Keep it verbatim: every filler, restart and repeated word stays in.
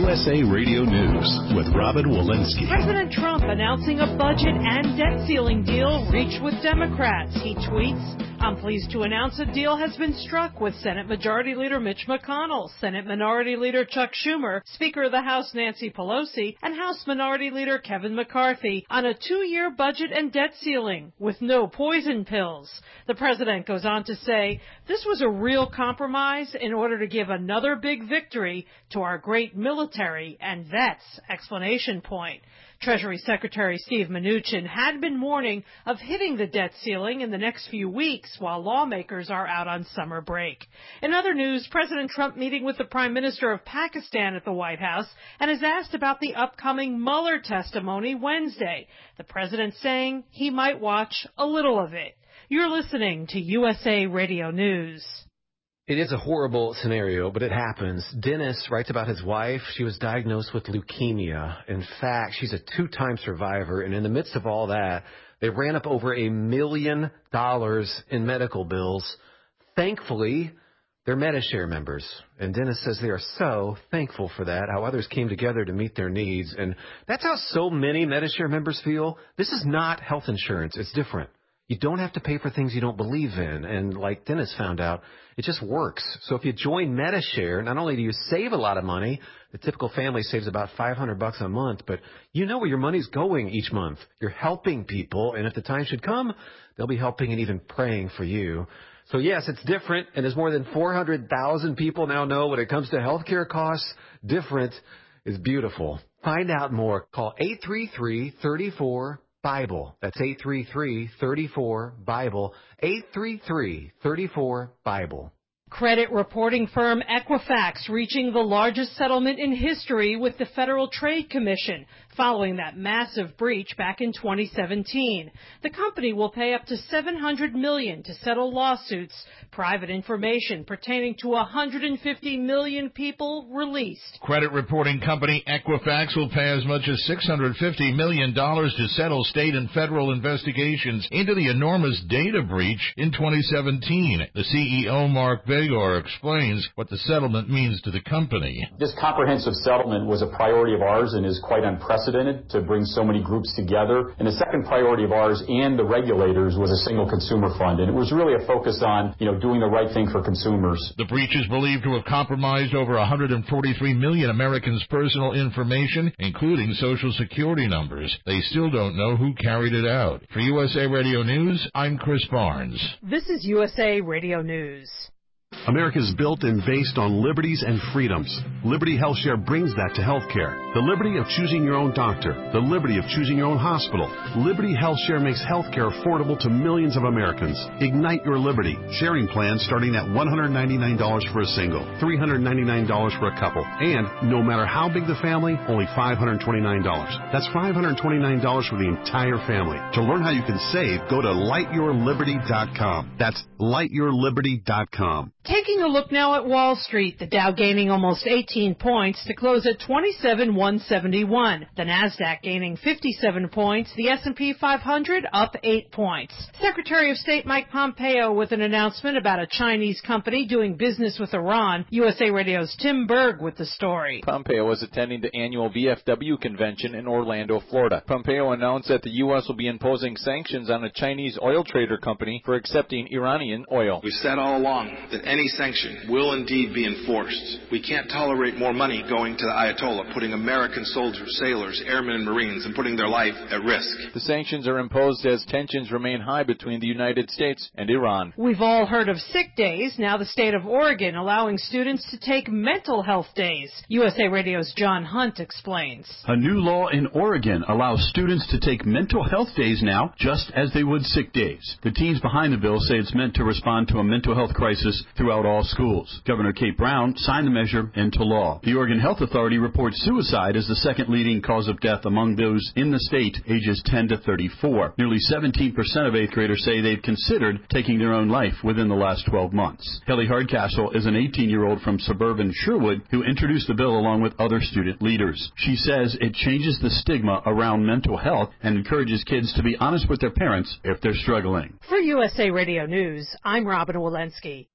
U S A Radio News with Robin Walensky. President Trump announcing a budget and debt ceiling deal reached with Democrats. He tweets, "I'm pleased to announce a deal has been struck with Senate Majority Leader Mitch McConnell, Senate Minority Leader Chuck Schumer, Speaker of the House Nancy Pelosi, and House Minority Leader Kevin McCarthy on a two-year budget and debt ceiling with no poison pills." The president goes on to say, "This was a real compromise in order to give another big victory to our great military and vets!" Explanation point. Treasury Secretary Steve Mnuchin had been warning of hitting the debt ceiling in the next few weeks while lawmakers are out on summer break. In other news, President Trump meeting with the Prime Minister of Pakistan at the White House and is asked about the upcoming Mueller testimony Wednesday. The president saying he might watch a little of it. You're listening to U S A Radio News. It is a horrible scenario, but it happens. Dennis writes about his wife. She was diagnosed with leukemia. In fact, she's a two-time survivor, and in the midst of all that, they ran up over a million dollars in medical bills. Thankfully, they're Medi-Share members, and Dennis says they are so thankful for that, how others came together to meet their needs, and that's how so many Medi-Share members feel. This is not health insurance. It's different. You don't have to pay for things you don't believe in. And like Dennis found out, it just works. So if you join Medi-Share, not only do you save a lot of money, the typical family saves about five hundred bucks a month, but you know where your money's going each month. You're helping people, and if the time should come, they'll be helping and even praying for you. So yes, it's different, and as more than four hundred thousand people now know when it comes to healthcare costs, different is beautiful. Find out more. Call eight three three, three four, Bible. That's eight three three, three four, Bible. eight three three, three four, Bible. Credit reporting firm Equifax reaching the largest settlement in history with the Federal Trade Commission following that massive breach back in twenty seventeen. The company will pay up to seven hundred million dollars to settle lawsuits, private information pertaining to one hundred fifty million people released. Credit reporting company Equifax will pay as much as six hundred fifty million dollars to settle state and federal investigations into the enormous data breach in twenty seventeen. The C E O, Mark Begor, explains what the settlement means to the company. This comprehensive settlement was a priority of ours and is quite unprecedented to bring so many groups together. And the second priority of ours and the regulators was a single consumer fund. And it was really a focus on, you know, doing the right thing for consumers. The breach is believed to have compromised over one hundred forty-three million Americans' personal information, including Social Security numbers. They still don't know who carried it out. For U S A Radio News, I'm Chris Barnes. This is U S A Radio News. America is built and based on liberties and freedoms. Liberty HealthShare brings that to healthcare. The liberty of choosing your own doctor. The liberty of choosing your own hospital. Liberty HealthShare makes healthcare affordable to millions of Americans. Ignite your liberty. Sharing plans starting at one hundred ninety-nine dollars for a single, three hundred ninety-nine dollars for a couple, and no matter how big the family, only five hundred twenty-nine dollars. That's five hundred twenty-nine dollars for the entire family. To learn how you can save, go to light your liberty dot com. That's light your liberty dot com. Taking a look now at Wall Street, the Dow gaining almost eighteen points to close at twenty-seven thousand one hundred seventy-one. The Nasdaq gaining fifty-seven points, the S and P five hundred up eight points. Secretary of State Mike Pompeo with an announcement about a Chinese company doing business with Iran. U S A Radio's Tim Berg with the story. Pompeo was attending the annual V F W convention in Orlando, Florida. Pompeo announced that the U S will be imposing sanctions on a Chinese oil trader company for accepting Iranian oil. We said all along that any sanction will indeed be enforced. We can't tolerate more money going to the Ayatollah, putting American soldiers, sailors, airmen, and Marines, and putting their life at risk. The sanctions are imposed as tensions remain high between the United States and Iran. We've all heard of sick days. Now the state of Oregon allowing students to take mental health days. U S A Radio's John Hunt explains. A new law in Oregon allows students to take mental health days now, just as they would sick days. The teens behind the bill say it's meant to respond to a mental health crisis throughout all schools. Governor Kate Brown signed the measure into law. The Oregon Health Authority reports suicide as the second leading cause of death among those in the state ages ten to thirty-four. Nearly seventeen percent of eighth graders say they've considered taking their own life within the last twelve months. Kelly Hardcastle is an eighteen-year-old from suburban Sherwood who introduced the bill along with other student leaders. She says it changes the stigma around mental health and encourages kids to be honest with their parents if they're struggling. For U S A Radio News, I'm Robin Walensky.